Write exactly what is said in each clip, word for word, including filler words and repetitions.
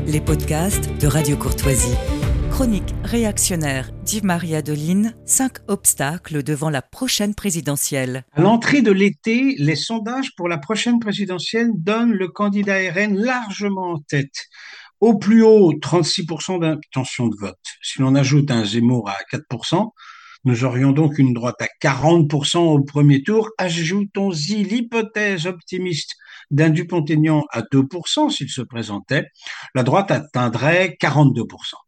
Les podcasts de Radio Courtoisie. Chronique réactionnaire d'Yves-Marie Adeline, cinq obstacles devant la prochaine présidentielle. À l'entrée de l'été, les sondages pour la prochaine présidentielle donnent le candidat R N largement en tête. Au plus haut, trente-six pour cent d'intention de vote. Si l'on ajoute un Zemmour à quatre pour cent, nous aurions donc une droite à quarante pour cent au premier tour. Ajoutons-y l'hypothèse optimiste d'un Dupont-Aignan à deux pour cent s'il se présentait. La droite atteindrait quarante-deux pour cent.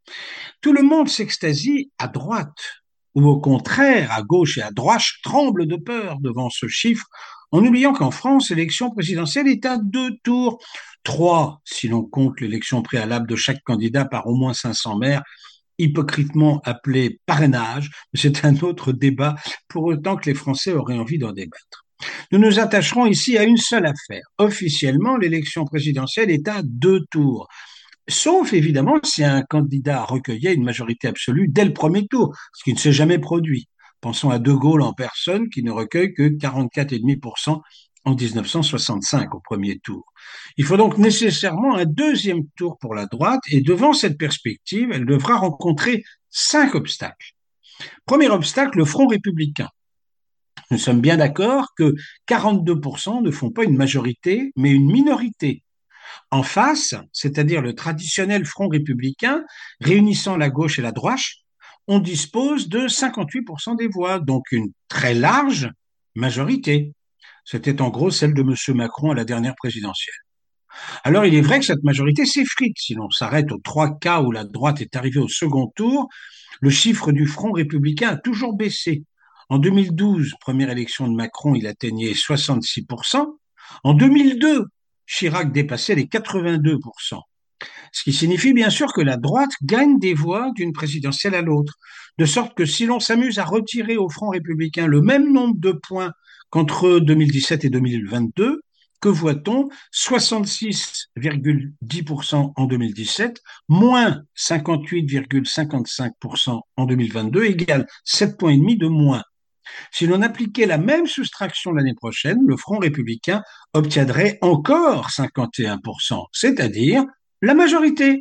Tout le monde s'extasie à droite, ou au contraire, à gauche et à droite, tremble de peur devant ce chiffre, en oubliant qu'en France, l'élection présidentielle est à deux tours. Trois, si l'on compte l'élection préalable de chaque candidat par au moins cinq cents maires, hypocritement appelé parrainage. C'est un autre débat, pour autant que les Français auraient envie d'en débattre. Nous nous attacherons ici à une seule affaire. Officiellement, l'élection présidentielle est à deux tours. Sauf évidemment si un candidat recueillait une majorité absolue dès le premier tour, ce qui ne s'est jamais produit. Pensons à De Gaulle en personne qui ne recueille que quarante-quatre virgule cinq pour cent en dix-neuf cent soixante-cinq au premier tour. Il faut donc nécessairement un deuxième tour pour la droite et devant cette perspective, elle devra rencontrer cinq obstacles. Premier obstacle, le Front républicain. Nous sommes bien d'accord que quarante-deux pour cent ne font pas une majorité, mais une minorité. En face, c'est-à-dire le traditionnel Front républicain, réunissant la gauche et la droite, on dispose de cinquante-huit pour cent des voix, donc une très large majorité. C'était en gros celle de M. Macron à la dernière présidentielle. Alors il est vrai que cette majorité s'effrite. Si l'on s'arrête aux trois cas où la droite est arrivée au second tour, le chiffre du Front républicain a toujours baissé. En deux mille douze, première élection de Macron, il atteignait soixante-six pour cent. En deux mille deux, Chirac dépassait les quatre-vingt-deux pour cent. Ce qui signifie bien sûr que la droite gagne des voix d'une présidentielle à l'autre. De sorte que si l'on s'amuse à retirer au Front républicain le même nombre de points qu'entre deux mille dix-sept et deux mille vingt-deux, que voit-on? soixante-six virgule dix pour cent en deux mille dix-sept, moins cinquante-huit virgule cinquante-cinq pour cent en deux mille vingt-deux, égale sept points et demi de moins. Si l'on appliquait la même soustraction l'année prochaine, le Front républicain obtiendrait encore cinquante et un pour cent, c'est-à-dire la majorité.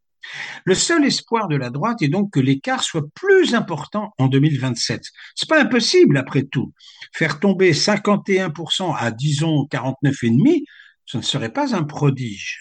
Le seul espoir de la droite est donc que l'écart soit plus important en deux mille vingt-sept. C'est pas impossible après tout. Faire tomber cinquante et un pour cent à, disons, quarante-neuf virgule cinq pour cent, ce ne serait pas un prodige.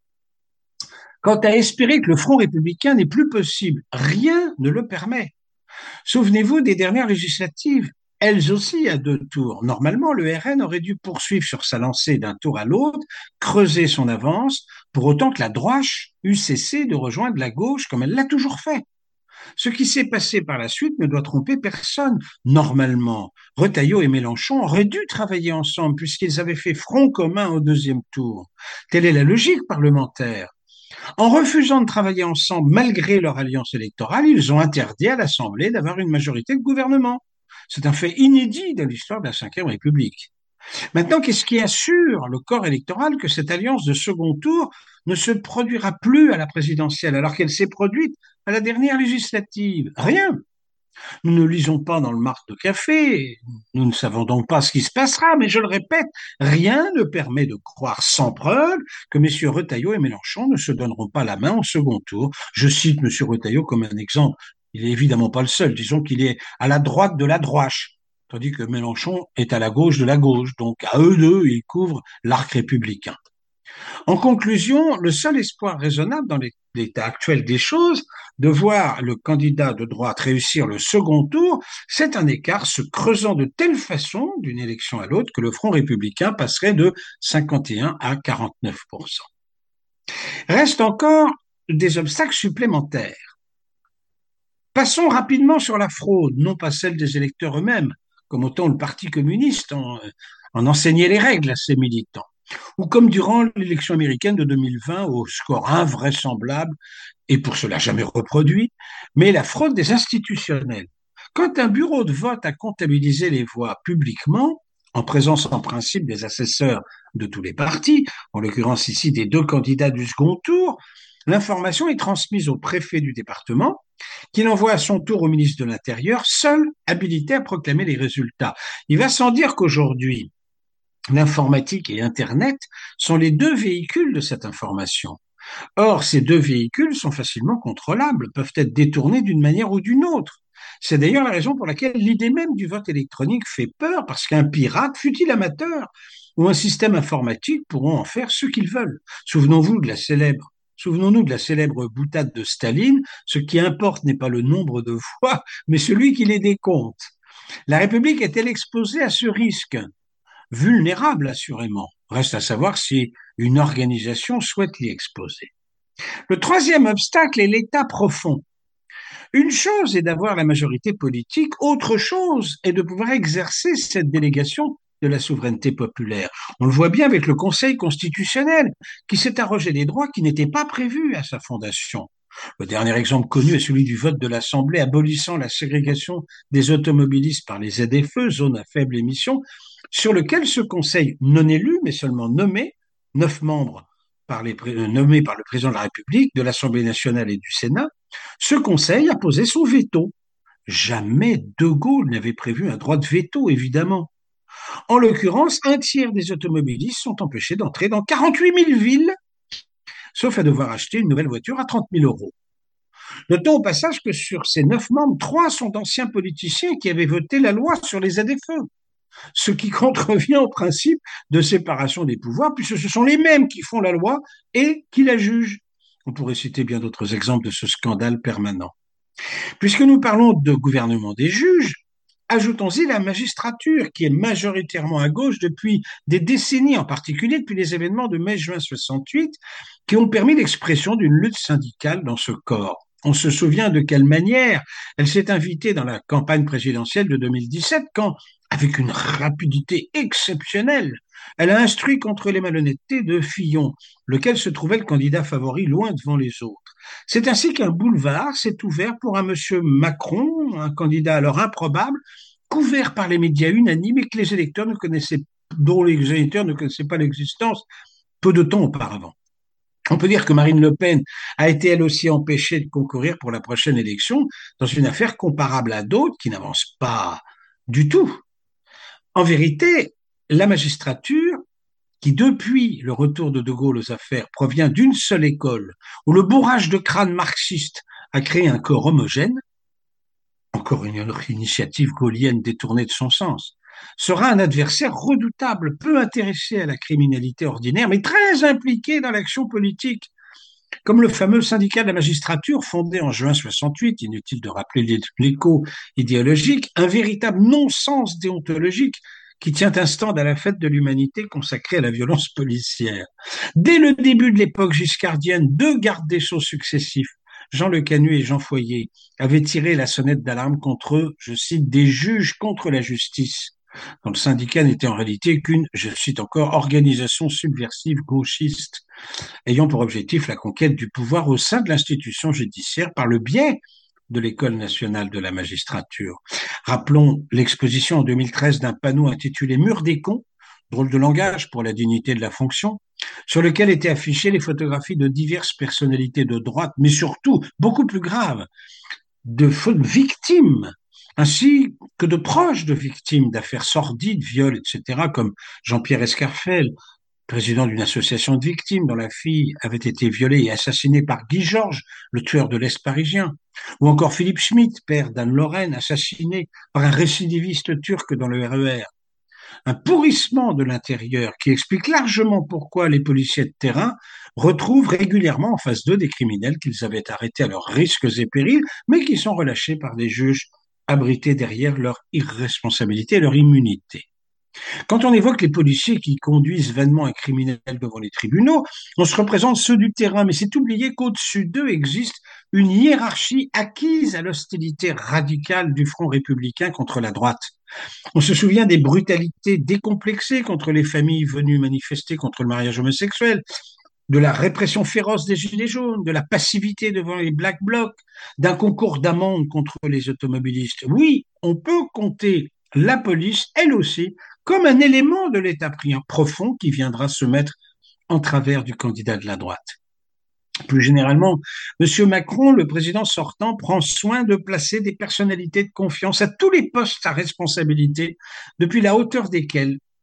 Quant à espérer que le Front républicain n'est plus possible, rien ne le permet. Souvenez-vous des dernières législatives, elles aussi à deux tours. Normalement, le R N aurait dû poursuivre sur sa lancée d'un tour à l'autre, creuser son avance, pour autant que la droite eût cessé de rejoindre la gauche comme elle l'a toujours fait. Ce qui s'est passé par la suite ne doit tromper personne. Normalement, Retailleau et Mélenchon auraient dû travailler ensemble puisqu'ils avaient fait front commun au deuxième tour. Telle est la logique parlementaire. En refusant de travailler ensemble malgré leur alliance électorale, ils ont interdit à l'Assemblée d'avoir une majorité de gouvernement. C'est un fait inédit dans l'histoire de la Cinquième République. Maintenant, qu'est-ce qui assure le corps électoral que cette alliance de second tour ne se produira plus à la présidentielle alors qu'elle s'est produite à la dernière législative? Rien. Nous ne lisons pas dans le marc de café, nous ne savons donc pas ce qui se passera, mais je le répète, rien ne permet de croire sans preuve que messieurs Retailleau et Mélenchon ne se donneront pas la main au second tour. Je cite monsieur Retailleau comme un exemple. Il n'est évidemment pas le seul, disons qu'il est à la droite de la droite, tandis que Mélenchon est à la gauche de la gauche, donc à eux deux, ils couvrent l'arc républicain. En conclusion, le seul espoir raisonnable dans l'état actuel des choses de voir le candidat de droite réussir le second tour, c'est un écart se creusant de telle façon d'une élection à l'autre que le Front républicain passerait de cinquante et un à quarante-neuf pour cent. Restent encore des obstacles supplémentaires. Passons rapidement sur la fraude, non pas celle des électeurs eux-mêmes, comme autant le Parti communiste en, en enseignait les règles à ses militants, ou comme durant l'élection américaine de deux mille vingt au score invraisemblable et pour cela jamais reproduit, mais la fraude des institutionnels. Quand un bureau de vote a comptabilisé les voix publiquement, en présence en principe des assesseurs de tous les partis, en l'occurrence ici des deux candidats du second tour, l'information est transmise au préfet du département, qui l'envoie à son tour au ministre de l'Intérieur, seul habilité à proclamer les résultats. Il va sans dire qu'aujourd'hui, l'informatique et Internet sont les deux véhicules de cette information. Or, ces deux véhicules sont facilement contrôlables, peuvent être détournés d'une manière ou d'une autre. C'est d'ailleurs la raison pour laquelle l'idée même du vote électronique fait peur, parce qu'un pirate, fût-il amateur, ou un système informatique pourront en faire ce qu'ils veulent. Souvenons-vous de la célèbre Souvenons-nous de la célèbre boutade de Staline, ce qui importe n'est pas le nombre de voix, mais celui qui les décompte. La République est-elle exposée à ce risque? Vulnérable, assurément. Reste à savoir si une organisation souhaite l'y exposer. Le troisième obstacle est l'État profond. Une chose est d'avoir la majorité politique, autre chose est de pouvoir exercer cette délégation de la souveraineté populaire. On le voit bien avec le Conseil constitutionnel, qui s'est arrogé des droits qui n'étaient pas prévus à sa fondation. Le dernier exemple connu est celui du vote de l'Assemblée abolissant la ségrégation des automobilistes par les Z F E, zones à faible émission, sur lequel ce Conseil non élu, mais seulement nommé, neuf membres par les, nommés par le président de la République, de l'Assemblée nationale et du Sénat, ce Conseil a posé son veto. Jamais De Gaulle n'avait prévu un droit de veto, évidemment. En l'occurrence, un tiers des automobilistes sont empêchés d'entrer dans quarante-huit mille villes, sauf à devoir acheter une nouvelle voiture à trente mille euros. Notons au passage que sur ces neuf membres, trois sont d'anciens politiciens qui avaient voté la loi sur les Z F E, ce qui contrevient au principe de séparation des pouvoirs, puisque ce sont les mêmes qui font la loi et qui la jugent. On pourrait citer bien d'autres exemples de ce scandale permanent. Puisque nous parlons de gouvernement des juges, ajoutons-y la magistrature, qui est majoritairement à gauche depuis des décennies, en particulier depuis les événements de mai-juin soixante-huit, qui ont permis l'expression d'une lutte syndicale dans ce corps. On se souvient de quelle manière elle s'est invitée dans la campagne présidentielle de deux mille dix-sept, quand, avec une rapidité exceptionnelle, elle a instruit contre les malhonnêtetés de Fillon, lequel se trouvait le candidat favori loin devant les autres. C'est ainsi qu'un boulevard s'est ouvert pour un monsieur Macron, un candidat alors improbable, couvert par les médias unanimes et que les électeurs ne connaissaient, dont les électeurs ne connaissaient pas l'existence peu de temps auparavant. On peut dire que Marine Le Pen a été elle aussi empêchée de concourir pour la prochaine élection dans une affaire comparable à d'autres qui n'avancent pas du tout. En vérité, la magistrature, qui depuis le retour de De Gaulle aux affaires provient d'une seule école, où le bourrage de crâne marxiste a créé un corps homogène, encore une autre initiative gaulienne détournée de son sens, sera un adversaire redoutable, peu intéressé à la criminalité ordinaire, mais très impliqué dans l'action politique. Comme le fameux syndicat de la magistrature fondé en juin soixante-huit, inutile de rappeler l'écho idéologique, un véritable non-sens déontologique qui tient un stand à la fête de l'humanité consacrée à la violence policière. Dès le début de l'époque giscardienne, deux gardes des Sceaux successifs, Jean Le Canu et Jean Foyer, avaient tiré la sonnette d'alarme contre, je cite, des juges contre la justice, dont le syndicat n'était en réalité qu'une, je cite encore, organisation subversive gauchiste, ayant pour objectif la conquête du pouvoir au sein de l'institution judiciaire par le biais de l'École nationale de la magistrature. Rappelons l'exposition en deux mille treize d'un panneau intitulé Mur des cons, drôle de langage pour la dignité de la fonction, sur lequel étaient affichées les photographies de diverses personnalités de droite, mais surtout, beaucoup plus grave, de victimes, ainsi que de proches de victimes d'affaires sordides, viols, et cetera, comme Jean-Pierre Escarfel, président d'une association de victimes dont la fille avait été violée et assassinée par Guy Georges, le tueur de l'Est parisien, ou encore Philippe Schmitt, père d'Anne Lorraine, assassiné par un récidiviste turc dans le R E R. Un pourrissement de l'intérieur qui explique largement pourquoi les policiers de terrain retrouvent régulièrement en face d'eux des criminels qu'ils avaient arrêtés à leurs risques et périls, mais qui sont relâchés par des juges abrités derrière leur irresponsabilité et leur immunité. Quand on évoque les policiers qui conduisent vainement un criminel devant les tribunaux, on se représente ceux du terrain, mais c'est oublier qu'au-dessus d'eux existe une hiérarchie acquise à l'hostilité radicale du Front républicain contre la droite. On se souvient des brutalités décomplexées contre les familles venues manifester contre le mariage homosexuel, de la répression féroce des Gilets jaunes, de la passivité devant les Black Blocs, d'un concours d'amendes contre les automobilistes. Oui, on peut compter la police, elle aussi, comme un élément de l'état profond qui viendra se mettre en travers du candidat de la droite. Plus généralement, M. Macron, le président sortant, prend soin de placer des personnalités de confiance à tous les postes à responsabilité, depuis la hauteur desquels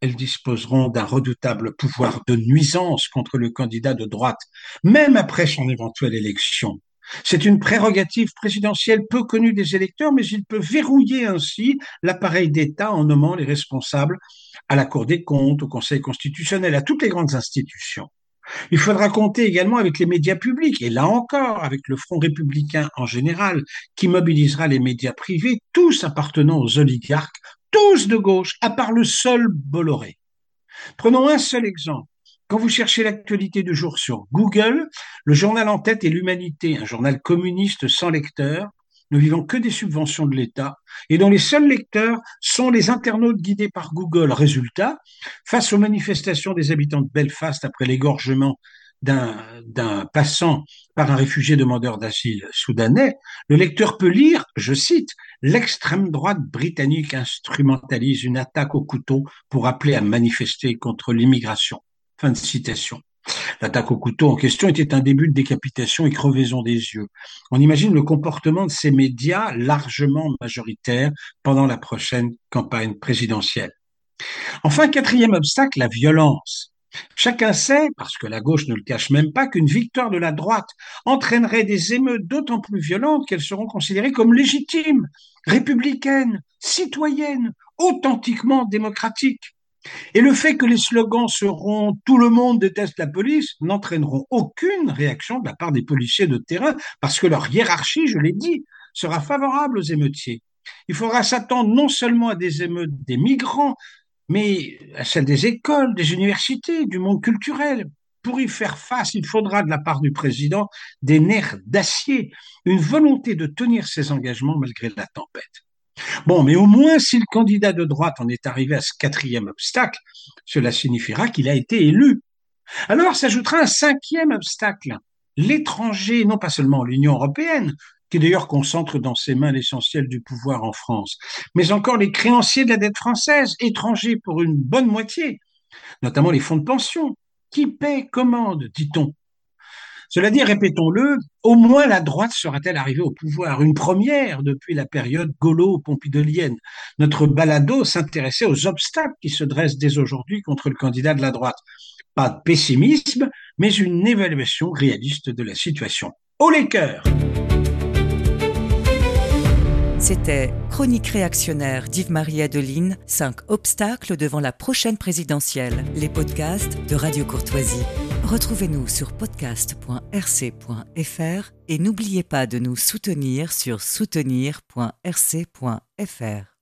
elles disposeront d'un redoutable pouvoir de nuisance contre le candidat de droite, même après son éventuelle élection. C'est une prérogative présidentielle peu connue des électeurs, mais il peut verrouiller ainsi l'appareil d'État en nommant les responsables à la Cour des comptes, au Conseil constitutionnel, à toutes les grandes institutions. Il faudra compter également avec les médias publics, et là encore avec le Front républicain en général, qui mobilisera les médias privés, tous appartenant aux oligarques, tous de gauche, à part le seul Bolloré. Prenons un seul exemple. Quand vous cherchez l'actualité du jour sur Google, le journal en tête est l'Humanité, un journal communiste sans lecteurs, ne vivant que des subventions de l'État, et dont les seuls lecteurs sont les internautes guidés par Google. Résultat, face aux manifestations des habitants de Belfast après l'égorgement d'un, d'un passant par un réfugié demandeur d'asile soudanais, le lecteur peut lire, je cite, l'extrême droite britannique instrumentalise une attaque au couteau pour appeler à manifester contre l'immigration. Fin de citation. L'attaque au couteau en question était un début de décapitation et crevaison des yeux. On imagine le comportement de ces médias largement majoritaires pendant la prochaine campagne présidentielle. Enfin, quatrième obstacle, la violence. Chacun sait, parce que la gauche ne le cache même pas, qu'une victoire de la droite entraînerait des émeutes d'autant plus violentes qu'elles seront considérées comme légitimes, républicaines, citoyennes, authentiquement démocratiques. Et le fait que les slogans seront « tout le monde déteste la police » n'entraîneront aucune réaction de la part des policiers de terrain parce que leur hiérarchie, je l'ai dit, sera favorable aux émeutiers. Il faudra s'attendre non seulement à des émeutes des migrants, mais à celles des écoles, des universités, du monde culturel. Pour y faire face, il faudra de la part du président des nerfs d'acier, une volonté de tenir ses engagements malgré la tempête. Bon, mais au moins, si le candidat de droite en est arrivé à ce quatrième obstacle, cela signifiera qu'il a été élu. Alors s'ajoutera un cinquième obstacle, l'étranger, non pas seulement l'Union européenne, qui d'ailleurs concentre dans ses mains l'essentiel du pouvoir en France, mais encore les créanciers de la dette française, étrangers pour une bonne moitié, notamment les fonds de pension. Qui paie commande, dit-on. Cela dit, répétons-le, au moins la droite sera-t-elle arrivée au pouvoir, une première depuis la période gaulo-pompidolienne. Notre balado s'intéressait aux obstacles qui se dressent dès aujourd'hui contre le candidat de la droite. Pas de pessimisme, mais une évaluation réaliste de la situation. Haut les cœurs! C'était Chronique réactionnaire d'Yves-Marie Adeline, cinq obstacles devant la prochaine présidentielle. Les podcasts de Radio Courtoisie. Retrouvez-nous sur podcast point r c point f r et n'oubliez pas de nous soutenir sur soutenir point r c point f r.